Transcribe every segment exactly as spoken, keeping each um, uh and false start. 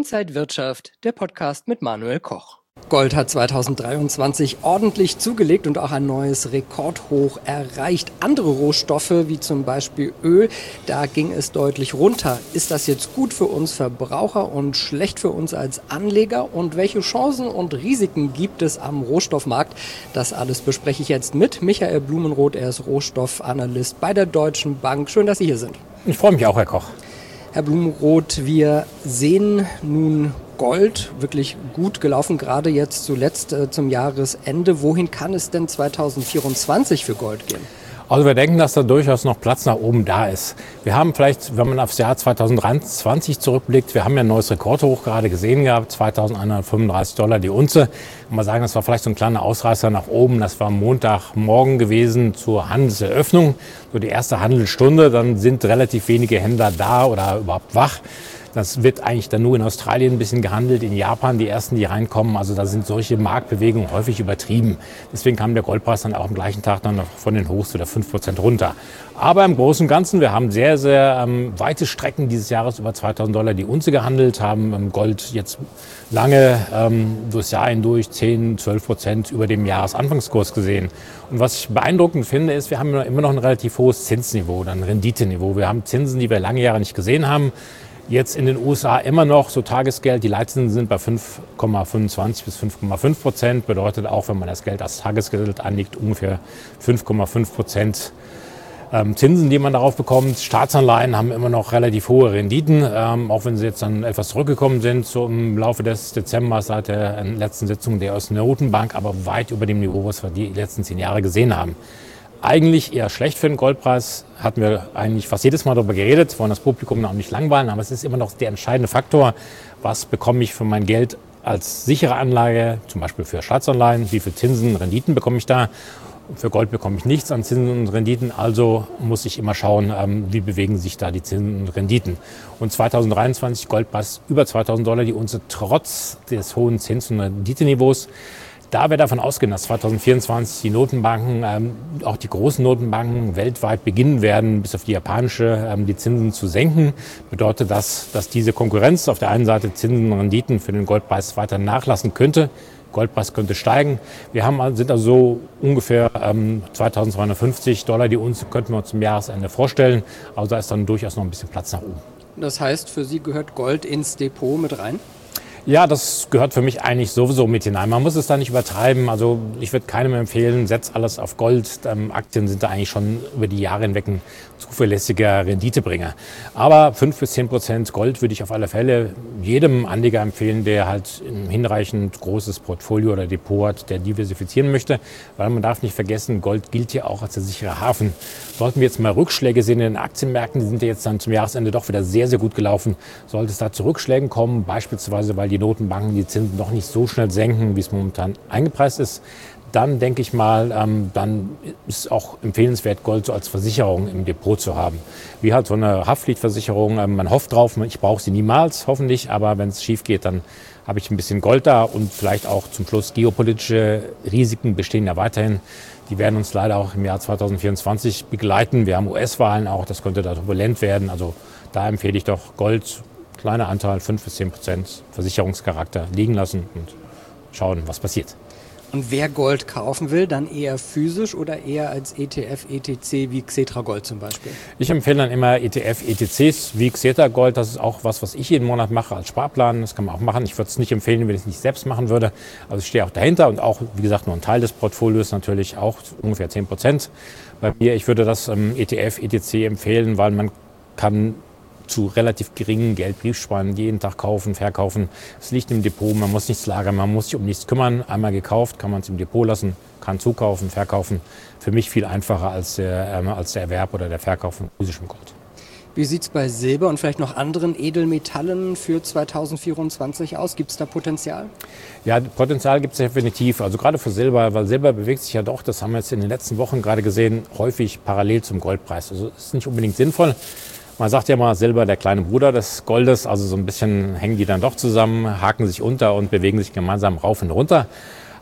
Inside Wirtschaft, der Podcast mit Manuel Koch. Gold hat zweitausenddreiundzwanzig ordentlich zugelegt und auch ein neues Rekordhoch erreicht. Andere Rohstoffe, wie zum Beispiel Öl, da ging es deutlich runter. Ist das jetzt gut für uns Verbraucher und schlecht für uns als Anleger? Und welche Chancen und Risiken gibt es am Rohstoffmarkt? Das alles bespreche ich jetzt mit Michael Blumenroth. Er ist Rohstoffanalyst bei der Deutschen Bank. Schön, dass Sie hier sind. Ich freue mich auch, Herr Koch. Herr Blumenroth, wir sehen nun Gold, wirklich gut gelaufen, gerade jetzt zuletzt äh, zum Jahresende. Wohin kann es denn zweitausendvierundzwanzig für Gold gehen? Also wir denken, dass da durchaus noch Platz nach oben da ist. Wir haben vielleicht, wenn man aufs Jahr zweitausenddreiundzwanzig zurückblickt, wir haben ja ein neues Rekordhoch gerade gesehen gehabt, zweitausendeinhundertfünfunddreißig Dollar die Unze. Und man sagen, das war vielleicht so ein kleiner Ausreißer nach oben. Das war Montagmorgen gewesen zur Handelseröffnung, so die erste Handelsstunde. Dann sind relativ wenige Händler da oder überhaupt wach. Das wird eigentlich dann nur in Australien ein bisschen gehandelt, in Japan die ersten, die reinkommen. Also da sind solche Marktbewegungen häufig übertrieben. Deswegen kam der Goldpreis dann auch am gleichen Tag dann noch von den Hochs wieder fünf Prozent runter. Aber im Großen und Ganzen, wir haben sehr, sehr ähm, weite Strecken dieses Jahres über zweitausend Dollar die Unze gehandelt, haben ähm, Gold jetzt lange ähm, durchs Jahr hindurch zehn, zwölf Prozent über dem Jahresanfangskurs gesehen. Und was ich beeindruckend finde, ist, wir haben immer noch ein relativ hohes Zinsniveau, ein Renditeniveau. Wir haben Zinsen, die wir lange Jahre nicht gesehen haben. Jetzt in den U S A immer noch so Tagesgeld. Die Leitzinsen sind bei fünf Komma fünfundzwanzig bis fünf Komma fünf Prozent. Bedeutet auch, wenn man das Geld als Tagesgeld anlegt, ungefähr fünf Komma fünf Prozent ähm, Zinsen, die man darauf bekommt. Staatsanleihen haben immer noch relativ hohe Renditen, ähm, auch wenn sie jetzt dann etwas zurückgekommen sind, so im Laufe des Dezembers seit der letzten Sitzung der US-Notenbank, aber weit über dem Niveau, was wir die letzten zehn Jahre gesehen haben. Eigentlich eher schlecht für den Goldpreis, hatten wir eigentlich fast jedes Mal darüber geredet, wollen das Publikum auch nicht langweilen, aber es ist immer noch der entscheidende Faktor, was bekomme ich für mein Geld als sichere Anlage, zum Beispiel für Staatsanleihen, wie viel Zinsen, Renditen bekomme ich da. Für Gold bekomme ich nichts an Zinsen und Renditen, also muss ich immer schauen, wie bewegen sich da die Zinsen und Renditen. Und zweitausenddreiundzwanzig Goldpreis über zweitausend Dollar die Unze trotz des hohen Zins- und Renditeniveaus. Da wir davon ausgehen, dass zweitausendvierundzwanzig die Notenbanken, ähm, auch die großen Notenbanken weltweit beginnen werden, bis auf die japanische, ähm, die Zinsen zu senken, bedeutet das, dass diese Konkurrenz auf der einen Seite Zinsen und Renditen für den Goldpreis weiter nachlassen könnte. Goldpreis könnte steigen. Wir haben, sind also so ungefähr ähm, zweitausendzweihundertfünfzig Dollar die Unze, könnten wir uns zum Jahresende vorstellen. Also da ist dann durchaus noch ein bisschen Platz nach oben. Das heißt, für Sie gehört Gold ins Depot mit rein? Ja, das gehört für mich eigentlich sowieso mit hinein. Man muss es da nicht übertreiben. Also ich würde keinem empfehlen, setz alles auf Gold. Ähm, Aktien sind da eigentlich schon über die Jahre hinweg ein zuverlässiger Renditebringer. Aber fünf bis zehn Prozent Gold würde ich auf alle Fälle jedem Anleger empfehlen, der halt ein hinreichend großes Portfolio oder Depot hat, der diversifizieren möchte. Weil man darf nicht vergessen, Gold gilt ja auch als der sichere Hafen. Sollten wir jetzt mal Rückschläge sehen in den Aktienmärkten, die sind ja jetzt dann zum Jahresende doch wieder sehr, sehr gut gelaufen. Sollte es da zu Rückschlägen kommen, beispielsweise weil die Notenbanken die Zinsen noch nicht so schnell senken, wie es momentan eingepreist ist, dann denke ich mal, ähm, dann ist auch empfehlenswert, Gold so als Versicherung im Depot zu haben. Wie halt so eine Haftpflichtversicherung, ähm, man hofft drauf, ich brauche sie niemals, hoffentlich, aber wenn es schief geht, dann habe ich ein bisschen Gold da und vielleicht auch zum Schluss geopolitische Risiken bestehen ja weiterhin. Die werden uns leider auch im Jahr zweitausendvierundzwanzig begleiten. Wir haben U S-Wahlen auch, das könnte da turbulent werden. Also da empfehle ich doch Gold, kleiner Anteil, fünf bis zehn Prozent Versicherungscharakter liegen lassen und schauen, was passiert. Und wer Gold kaufen will, dann eher physisch oder eher als E T F, E T C wie Xetra Gold zum Beispiel? Ich empfehle dann immer E T F, E T Cs wie Xetra Gold. Das ist auch was, was ich jeden Monat mache als Sparplan. Das kann man auch machen. Ich würde es nicht empfehlen, wenn ich es nicht selbst machen würde. Also ich stehe auch dahinter und auch, wie gesagt, nur ein Teil des Portfolios natürlich auch ungefähr zehn Prozent. Bei mir, ich würde das ähm, E T F, E T C empfehlen, weil man kann zu relativ geringen Geldbriefspannen jeden Tag kaufen, verkaufen. Es liegt im Depot, man muss nichts lagern, man muss sich um nichts kümmern. Einmal gekauft, kann man es im Depot lassen, kann zukaufen, verkaufen. Für mich viel einfacher als der, äh, als der Erwerb oder der Verkauf von physischem Gold. Wie sieht es bei Silber und vielleicht noch anderen Edelmetallen für zweitausendvierundzwanzig aus? Gibt es da Potenzial? Ja, Potenzial gibt es definitiv. Also gerade für Silber, weil Silber bewegt sich ja doch, das haben wir jetzt in den letzten Wochen gerade gesehen, häufig parallel zum Goldpreis. Also ist nicht unbedingt sinnvoll. Man sagt ja mal, Silber der kleine Bruder des Goldes, also so ein bisschen hängen die dann doch zusammen, haken sich unter und bewegen sich gemeinsam rauf und runter.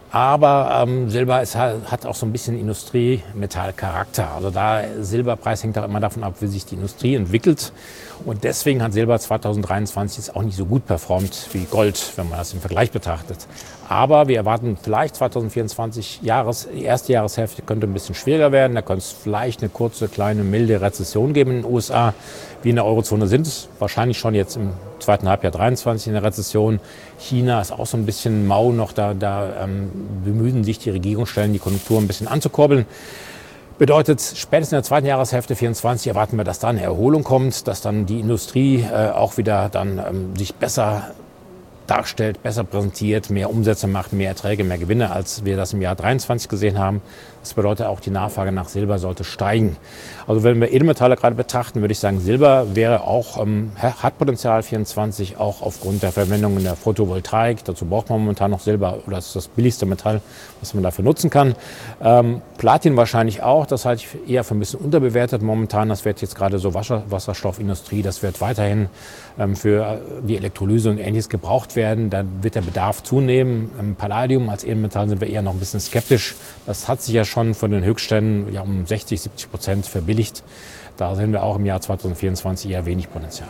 Aber ähm, Silber ist, hat auch so ein bisschen Industriemetallcharakter. Also da Silberpreis hängt auch immer davon ab, wie sich die Industrie entwickelt. Und deswegen hat Silber zweitausenddreiundzwanzig auch nicht so gut performt wie Gold, wenn man das im Vergleich betrachtet. Aber wir erwarten vielleicht zweitausendvierundzwanzig, Jahres, die erste Jahreshälfte könnte ein bisschen schwieriger werden. Da könnte es vielleicht eine kurze, kleine, milde Rezession geben in den U S A. Wir in der Eurozone sind es wahrscheinlich schon jetzt im zweiten Halbjahr dreiundzwanzig in der Rezession. China ist auch so ein bisschen mau noch, da, da ähm, bemühen sich die Regierungsstellen, die Konjunktur ein bisschen anzukurbeln. Bedeutet, spätestens in der zweiten Jahreshälfte vierundzwanzig erwarten wir, dass da eine Erholung kommt, dass dann die Industrie äh, auch wieder dann ähm, sich besser darstellt, besser präsentiert, mehr Umsätze macht, mehr Erträge, mehr Gewinne, als wir das im Jahr dreiundzwanzig gesehen haben. Das bedeutet auch, die Nachfrage nach Silber sollte steigen. Also wenn wir Edelmetalle gerade betrachten, würde ich sagen, Silber wäre auch, ähm, hat Potenzial vierundzwanzig, auch aufgrund der Verwendung in der Photovoltaik. Dazu braucht man momentan noch Silber, oder das ist das billigste Metall, was man dafür nutzen kann. Ähm, Platin wahrscheinlich auch, das halte ich eher für ein bisschen unterbewertet momentan. Das wird jetzt gerade so Wasser, Wasserstoffindustrie, das wird weiterhin ähm, für die Elektrolyse und Ähnliches gebraucht werden. Da wird der Bedarf zunehmen. Ähm, Palladium als Edelmetall sind wir eher noch ein bisschen skeptisch. Das hat sich ja schon von den Höchstständen ja um sechzig, siebzig Prozent verbilligt. Da sehen wir auch im Jahr zweitausendvierundzwanzig eher wenig Potenzial.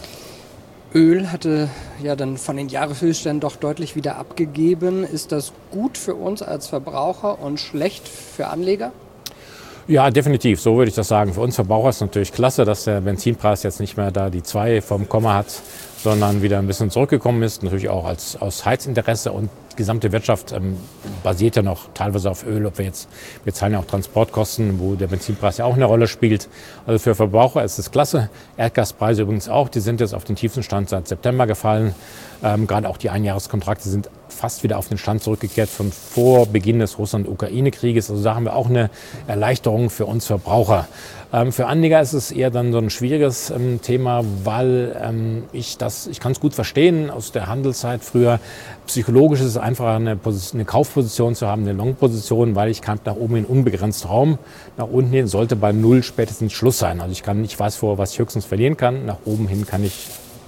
Öl hatte ja dann von den Jahreshöchstständen doch deutlich wieder abgegeben. Ist das gut für uns als Verbraucher und schlecht für Anleger? Ja, definitiv, so würde ich das sagen. Für uns Verbraucher ist es natürlich klasse, dass der Benzinpreis jetzt nicht mehr da die zwei vom Komma hat, sondern wieder ein bisschen zurückgekommen ist. Natürlich auch als, aus Heizinteresse, und die gesamte Wirtschaft ähm, basiert ja noch teilweise auf Öl. Ob wir jetzt, wir zahlen ja auch Transportkosten, wo der Benzinpreis ja auch eine Rolle spielt. Also für Verbraucher ist es klasse. Erdgaspreise übrigens auch, die sind jetzt auf den tiefsten Stand seit September gefallen. Ähm, gerade auch die Einjahreskontrakte sind fast wieder auf den Stand zurückgekehrt von vor Beginn des Russland-Ukraine-Krieges. Also da haben wir auch eine Erleichterung für uns Verbraucher. Ähm, für Anleger ist es eher dann so ein schwieriges ähm, Thema, weil ähm, ich das, ich kann es gut verstehen aus der Handelszeit früher. Psychologisch ist es einfacher, eine, Position, eine Kaufposition zu haben, eine Long-Position, weil ich kann nach oben hin unbegrenzt Raum. Nach unten hin sollte bei Null spätestens Schluss sein. Also ich kann nicht weiß vor, was ich höchstens verlieren kann. Nach oben hin kann ich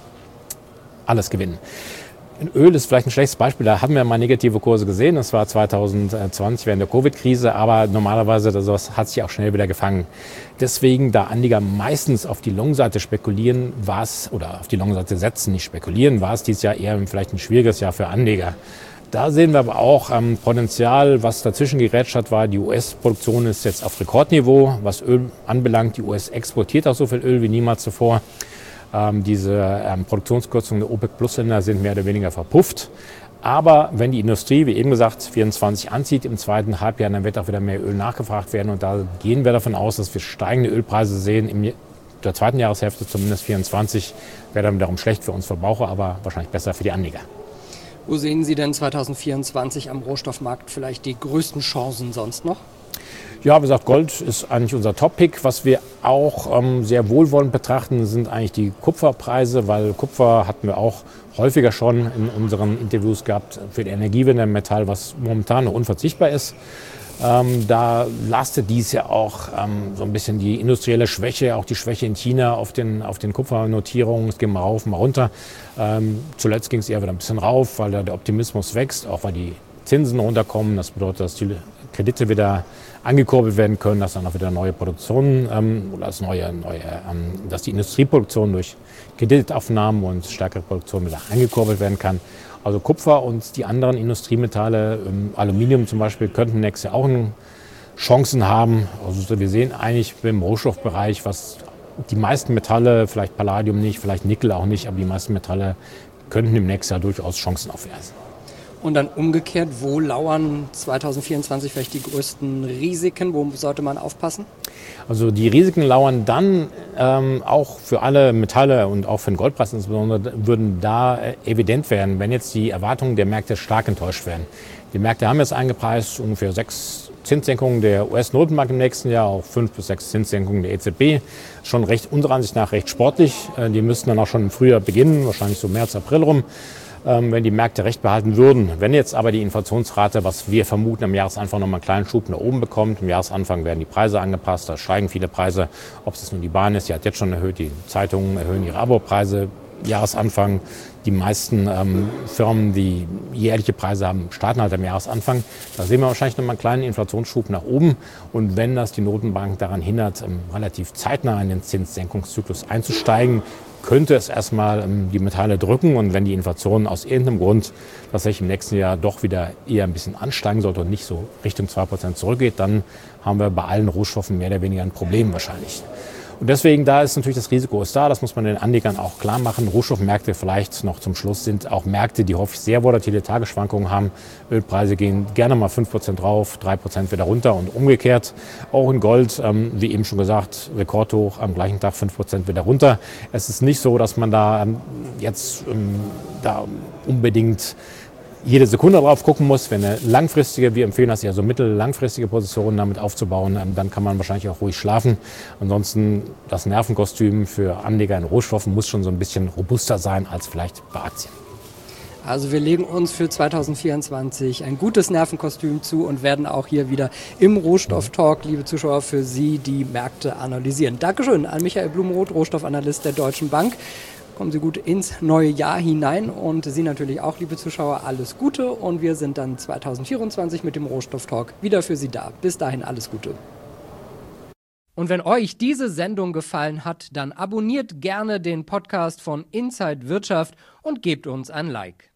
alles gewinnen. In Öl ist vielleicht ein schlechtes Beispiel, da haben wir mal negative Kurse gesehen, das war zweitausendzwanzig während der Covid-Krise, aber normalerweise das hat sich auch schnell wieder gefangen. Deswegen, da Anleger meistens auf die Long-Seite spekulieren, war es, oder auf die Long-Seite setzen, nicht spekulieren, war es dieses Jahr eher vielleicht ein schwieriges Jahr für Anleger. Da sehen wir aber auch ähm, Potenzial, was dazwischen gerätscht hat, war, die U S-Produktion ist jetzt auf Rekordniveau, was Öl anbelangt. Die U S exportiert auch so viel Öl wie niemals zuvor. Ähm, diese ähm, Produktionskürzungen der OPEC-Plus-Länder sind mehr oder weniger verpufft. Aber wenn die Industrie, wie eben gesagt, vierundzwanzig anzieht im zweiten Halbjahr, dann wird auch wieder mehr Öl nachgefragt werden. Und da gehen wir davon aus, dass wir steigende Ölpreise sehen. In der zweiten Jahreshälfte, zumindest vierundzwanzig, wäre dann wiederum schlecht für uns Verbraucher, aber wahrscheinlich besser für die Anleger. Wo sehen Sie denn zweitausendvierundzwanzig am Rohstoffmarkt vielleicht die größten Chancen sonst noch? Ja, wie gesagt, Gold ist eigentlich unser Top-Pick. Was wir auch ähm, sehr wohlwollend betrachten, sind eigentlich die Kupferpreise, weil Kupfer hatten wir auch häufiger schon in unseren Interviews gehabt für die Energiewende, ein Metall, was momentan noch unverzichtbar ist. Ähm, da lastet dies ja auch ähm, so ein bisschen die industrielle Schwäche, auch die Schwäche in China auf den, auf den Kupfernotierungen. Es ging mal rauf, mal runter. Ähm, zuletzt ging es eher wieder ein bisschen rauf, weil da der Optimismus wächst, auch weil die Zinsen runterkommen. Das bedeutet, dass die Kredite wieder angekurbelt werden können, dass dann auch wieder neue Produktionen ähm, oder das neue, neue ähm, dass die Industrieproduktion durch Kreditaufnahmen und stärkere Produktion wieder angekurbelt werden kann. Also Kupfer und die anderen Industriemetalle, ähm, Aluminium zum Beispiel, könnten nächstes Jahr auch Chancen haben. Also wir sehen eigentlich im Rohstoffbereich, was die meisten Metalle, vielleicht Palladium nicht, vielleicht Nickel auch nicht, aber die meisten Metalle könnten im nächsten Jahr durchaus Chancen aufweisen. Und dann umgekehrt, wo lauern zweitausendvierundzwanzig vielleicht die größten Risiken? Wo sollte man aufpassen? Also die Risiken lauern dann ähm, auch für alle Metalle und auch für den Goldpreis insbesondere, würden da äh, evident werden, wenn jetzt die Erwartungen der Märkte stark enttäuscht werden. Die Märkte haben jetzt eingepreist ungefähr sechs Zinssenkungen der U S-Notenbank im nächsten Jahr, auch fünf bis sechs Zinssenkungen der E Z B. Schon recht, unserer Ansicht nach recht sportlich. Äh, die müssten dann auch schon im Frühjahr beginnen, wahrscheinlich so März, April rum, wenn die Märkte recht behalten würden. Wenn jetzt aber die Inflationsrate, was wir vermuten, am Jahresanfang noch mal einen kleinen Schub nach oben bekommt, im Jahresanfang werden die Preise angepasst, da steigen viele Preise, ob es nun die Bahn ist, die hat jetzt schon erhöht, die Zeitungen erhöhen ihre Abopreise, Jahresanfang. Die meisten ähm, Firmen, die jährliche Preise haben, starten halt am Jahresanfang. Da sehen wir wahrscheinlich noch mal einen kleinen Inflationsschub nach oben. Und wenn das die Notenbank daran hindert, ähm, relativ zeitnah in den Zinssenkungszyklus einzusteigen, könnte es erstmal ähm, die Metalle drücken. Und wenn die Inflation aus irgendeinem Grund tatsächlich im nächsten Jahr doch wieder eher ein bisschen ansteigen sollte und nicht so Richtung zwei Prozent zurückgeht, dann haben wir bei allen Rohstoffen mehr oder weniger ein Problem wahrscheinlich. Und deswegen, da ist natürlich das Risiko ist da, das muss man den Anlegern auch klar machen. Rohstoffmärkte vielleicht noch zum Schluss sind auch Märkte, die häufig sehr volatile Tagesschwankungen haben. Ölpreise gehen gerne mal fünf Prozent rauf, drei Prozent wieder runter und umgekehrt. Auch in Gold, ähm, wie eben schon gesagt, rekordhoch, am gleichen Tag fünf Prozent wieder runter. Es ist nicht so, dass man da ähm, jetzt ähm, da unbedingt jede Sekunde drauf gucken muss. Wenn eine langfristige, wir empfehlen das eher so mittellangfristige Positionen damit aufzubauen, dann kann man wahrscheinlich auch ruhig schlafen. Ansonsten das Nervenkostüm für Anleger in Rohstoffen muss schon so ein bisschen robuster sein als vielleicht bei Aktien. Also wir legen uns für zwanzig vierundzwanzig ein gutes Nervenkostüm zu und werden auch hier wieder im Rohstofftalk, liebe Zuschauer, für Sie die Märkte analysieren. Dankeschön an Michael Blumroth, Rohstoffanalyst der Deutschen Bank. Kommen Sie gut ins neue Jahr hinein und Sie natürlich auch, liebe Zuschauer, alles Gute. Und wir sind dann zwanzig vierundzwanzig mit dem Rohstofftalk wieder für Sie da. Bis dahin alles Gute. Und wenn euch diese Sendung gefallen hat, dann abonniert gerne den Podcast von Inside Wirtschaft und gebt uns ein Like.